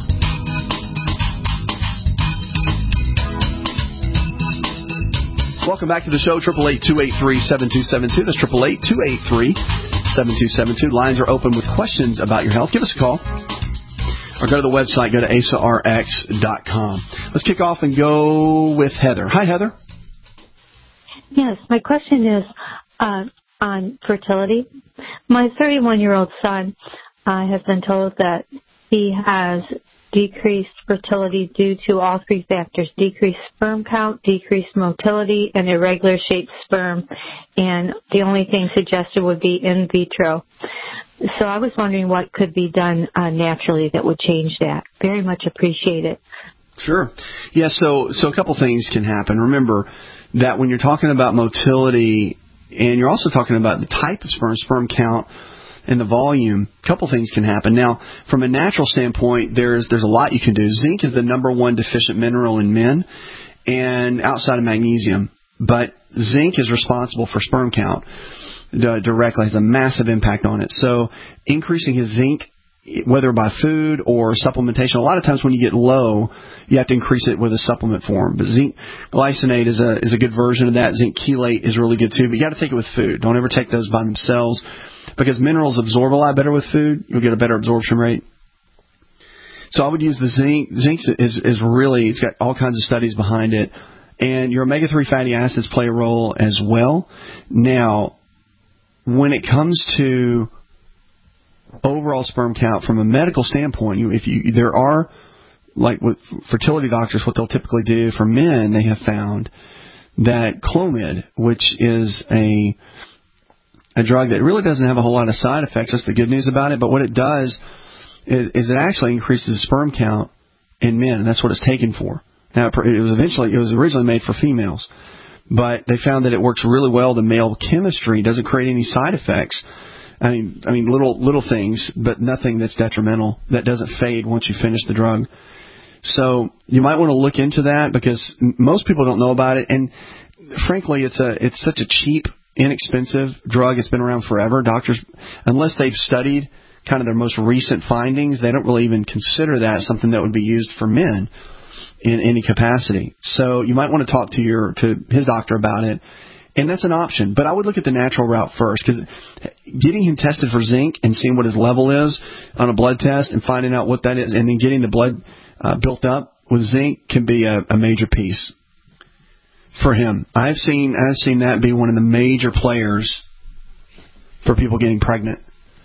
Welcome back to the show, triple eight, two eight three, seven two seven two. That's triple eight, two eight three, seven two seven two. Lines are open with questions about your health. Give us a call. Or go to the website, go to A S A R X dot com. Let's kick off and go with Heather. Hi, Heather. Yes, my question is uh, on fertility. My thirty-one-year-old son uh, has been told that he has decreased fertility due to all three factors: decreased sperm count, decreased motility, and irregular shaped sperm. And the only thing suggested would be in vitro. So I was wondering what could be done uh, naturally that would change that. Very much appreciate it. Sure. Yeah, so so a couple things can happen. Remember that when you're talking about motility, and you're also talking about the type of sperm, sperm count, and the volume, a couple things can happen. Now, from a natural standpoint, there's there's a lot you can do. Zinc is the number one deficient mineral in men, and outside of magnesium. But zinc is responsible for sperm count uh, directly, has a massive impact on it. So increasing his zinc, whether by food or supplementation, a lot of times when you get low, you have to increase it with a supplement form. But zinc glycinate is a is a good version of that. Zinc chelate is really good too, but you got to take it with food. Don't ever take those by themselves, because minerals absorb a lot better with food. You'll get a better absorption rate. So I would use the zinc. Zinc is is really, it's got all kinds of studies behind it, and your omega three fatty acids play a role as well. Now, when it comes to overall sperm count from a medical standpoint, you, if you there are, like with fertility doctors, what they'll typically do for men, they have found that Clomid, which is a a drug that really doesn't have a whole lot of side effects. That's the good news about it. But what it does is, is it actually increases sperm count in men, and that's what it's taken for. Now, it was eventually it was originally made for females, but they found that it works really well. The male chemistry doesn't create any side effects. I mean, I mean, little little things, but nothing that's detrimental, that doesn't fade once you finish the drug. So you might want to look into that, because most people don't know about it, and frankly, it's a it's such a cheap, inexpensive drug. It's been around forever. Doctors, unless they've studied kind of their most recent findings, they don't really even consider that something that would be used for men in any capacity. So you might want to talk to your to his doctor about it. And that's an option. But I would look at the natural route first, because getting him tested for zinc and seeing what his level is on a blood test and finding out what that is, and then getting the blood uh, built up with zinc can be a, a major piece for him. I've seen I've seen that be one of the major players for people getting pregnant,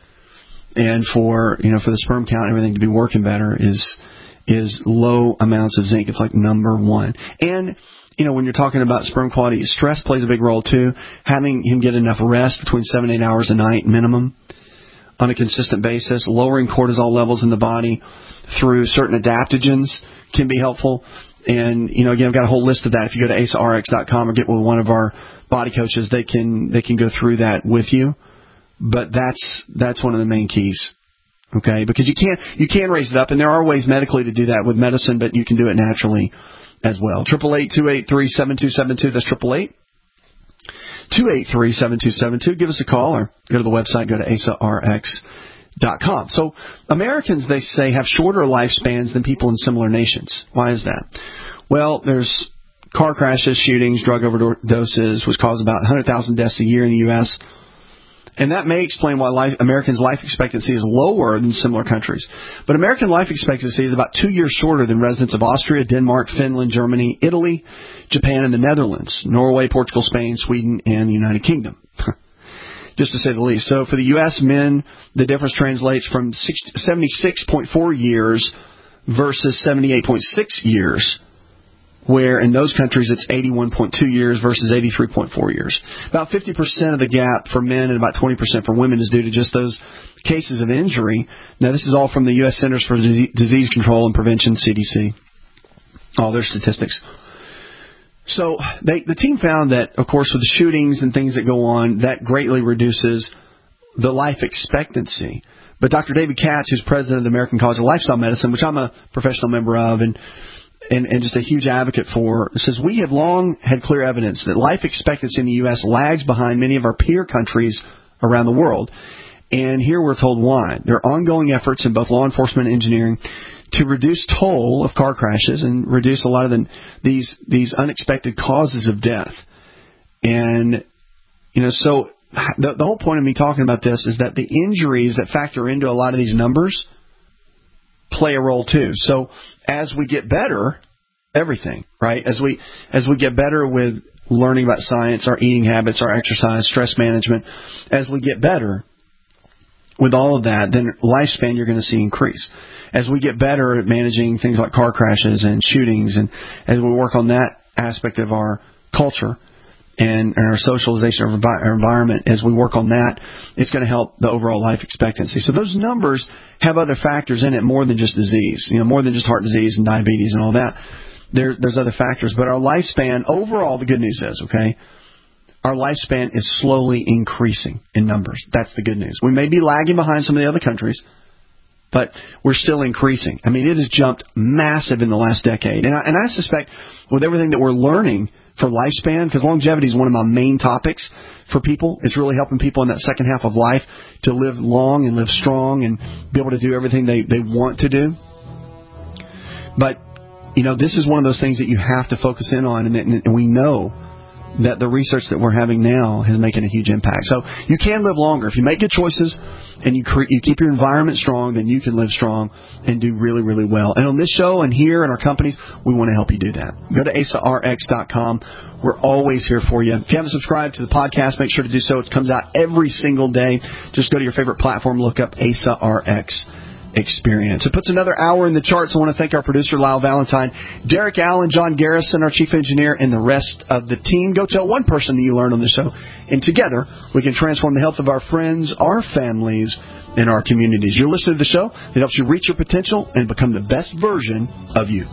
and for you know for the sperm count and everything to be working better is is low amounts of zinc. It's like number one. And you know, when you're talking about sperm quality, stress plays a big role too. Having him get enough rest, between seven and eight hours a night minimum, on a consistent basis. Lowering cortisol levels in the body through certain adaptogens can be helpful. And, you know, again, I've got a whole list of that. If you go to A S A R X dot com or get with one of our body coaches, they can they can go through that with you. But that's that's one of the main keys. Okay? Because you can't you can raise it up, and there are ways medically to do that with medicine, but you can do it naturally as well. Triple eight two eight three seven two seven two. That's triple eight two eight three seven two seven two. Give us a call or go to the website. Go to A S A R X dot com. So Americans, they say, have shorter lifespans than people in similar nations. Why is that? Well, there's car crashes, shootings, drug overdoses, which cause about one hundred thousand deaths a year in the U S And that may explain why life, Americans' life expectancy is lower than similar countries. But American life expectancy is about two years shorter than residents of Austria, Denmark, Finland, Germany, Italy, Japan, and the Netherlands, Norway, Portugal, Spain, Sweden, and the United Kingdom. Just to say the least. So for the U S men, the difference translates from seventy-six point four years versus seventy-eight point six years, where in those countries it's eighty-one point two years versus eighty-three point four years. About fifty percent of the gap for men and about twenty percent for women is due to just those cases of injury. Now, this is all from the U S Centers for Disease Control and Prevention, C D C, all their statistics. So they, the team found that, of course, with the shootings and things that go on, that greatly reduces the life expectancy. But Doctor David Katz, who's president of the American College of Lifestyle Medicine, which I'm a professional member of and And, and just a huge advocate for, says we have long had clear evidence that life expectancy in the U S lags behind many of our peer countries around the world. And here we're told why. There are ongoing efforts in both law enforcement and engineering to reduce toll of car crashes and reduce a lot of the, these these unexpected causes of death. And, you know, so the, the whole point of me talking about this is that the injuries that factor into a lot of these numbers play a role too. So as we get better, everything, right? As we as we get better with learning about science, our eating habits, our exercise, stress management, as we get better with all of that, then lifespan you're going to see increase. As we get better at managing things like car crashes and shootings, and as we work on that aspect of our culture and, and our socialization of our environment, as we work on that, it's going to help the overall life expectancy. So those numbers have other factors in it more than just disease, you know, more than just heart disease and diabetes and all that. There, there's other factors. But our lifespan, overall, the good news is, okay, our lifespan is slowly increasing in numbers. That's the good news. We may be lagging behind some of the other countries, but we're still increasing. I mean, it has jumped massive in the last decade. And I, and I suspect with everything that we're learning for lifespan, because longevity is one of my main topics for people. It's really helping people in that second half of life to live long and live strong and be able to do everything they, they want to do. But, you know, this is one of those things that you have to focus in on, and, and we know that the research that we're having now is making a huge impact. So you can live longer. If you make good choices and you cre- you keep your environment strong, then you can live strong and do really, really well. And on this show and here in our companies, we want to help you do that. Go to A S A R X dot com. We're always here for you. If you haven't subscribed to the podcast, make sure to do so. It comes out every single day. Just go to your favorite platform, look up A S A R X Experience. It puts another hour in the charts. I want to thank our producer, Lyle Valentine, Derek Allen, John Garrison, our chief engineer, and the rest of the team. Go tell one person that you learned on the show, and together we can transform the health of our friends, our families, and our communities. You're listening to the show that helps you reach your potential and become the best version of you.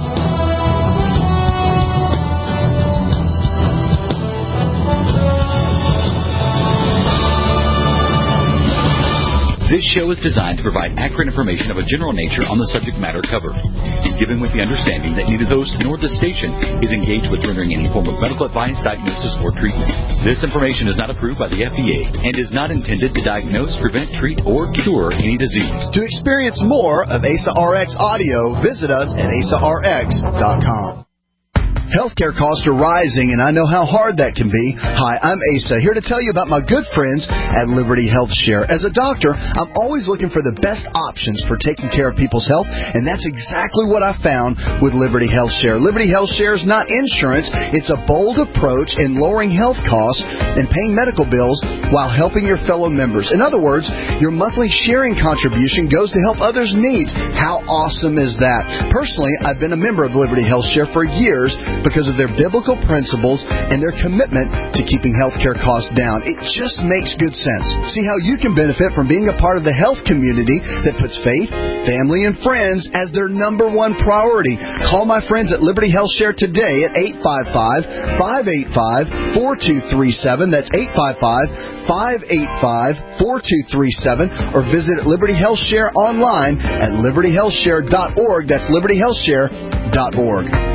This show is designed to provide accurate information of a general nature on the subject matter covered, given with the understanding that neither host nor the station is engaged with rendering any form of medical advice, diagnosis, or treatment. This information is not approved by the F D A and is not intended to diagnose, prevent, treat, or cure any disease. To experience more of A S A R X audio, visit us at A S A R X dot com. Healthcare costs are rising, and I know how hard that can be. Hi, I'm Asa, here to tell you about my good friends at Liberty Health Share. As a doctor, I'm always looking for the best options for taking care of people's health, and that's exactly what I found with Liberty Health Share. Liberty Health Share is not insurance. It's a bold approach in lowering health costs and paying medical bills while helping your fellow members. In other words, your monthly sharing contribution goes to help others' needs. How awesome is that? Personally, I've been a member of Liberty Health Share for years, because of their biblical principles and their commitment to keeping healthcare costs down. It just makes good sense. See how you can benefit from being a part of the health community that puts faith, family, and friends as their number one priority. Call my friends at Liberty Health Share today at eight five five, five eight five, four two three seven. That's eight five five, five eight five, four two three seven. Or visit Liberty Health Share online at liberty health share dot org. That's liberty health share dot org.